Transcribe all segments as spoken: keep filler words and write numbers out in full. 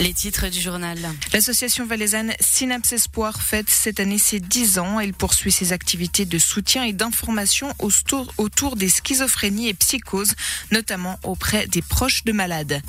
Les titres du journal. L'association valaisanne Synapse Espoir fête cette année ses dix ans. Elle poursuit ses activités de soutien et d'information autour, autour des schizophrénies et psychoses, notamment auprès des proches de malades.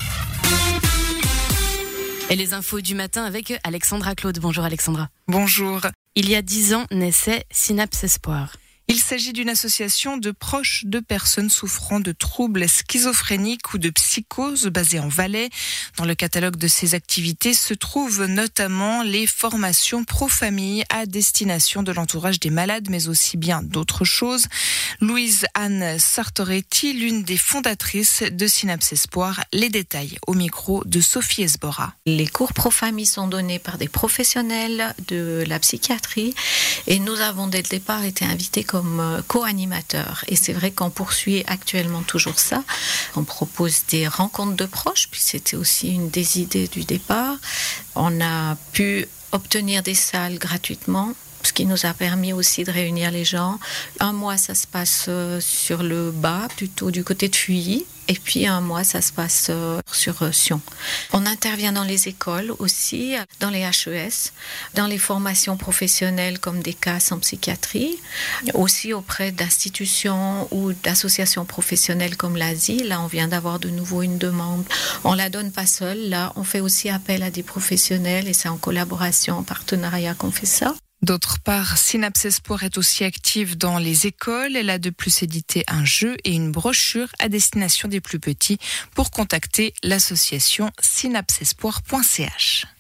Et les infos du matin avec Alexandra Claude. Bonjour Alexandra. Bonjour. Il y a dix ans naissait Synapse Espoir. Il s'agit d'une association de proches de personnes souffrant de troubles schizophréniques ou de psychose basée en Valais. Dans le catalogue de ses activités se trouvent notamment les formations pro-famille à destination de l'entourage des malades, mais aussi bien d'autres choses. Louise-Anne Sartoretti, l'une des fondatrices de Synapse Espoir, les détails au micro de Sophie Esbora. Les cours pro-famille sont donnés par des professionnels de la psychiatrie et nous avons dès le départ été invités comme co-animateur. Et c'est vrai qu'on poursuit actuellement toujours ça. On propose des rencontres de proches, puis c'était aussi une des idées du départ. On a pu obtenir des salles gratuitement, ce qui nous a permis aussi de réunir les gens. Un mois, ça se passe sur le bas, plutôt du côté de Fuilly. Et puis un mois, ça se passe sur Sion. On intervient dans les écoles aussi, dans les H E S, dans les formations professionnelles comme des C A S en psychiatrie, aussi auprès d'institutions ou d'associations professionnelles comme l'A S I. Là, on vient d'avoir de nouveau une demande. On la donne pas seule. Là, on fait aussi appel à des professionnels et c'est en collaboration, en partenariat qu'on fait ça. D'autre part, Synapse Espoir est aussi active dans les écoles. Elle a de plus édité un jeu et une brochure à destination des plus petits. Pour contacter l'association synapse espoir point c h.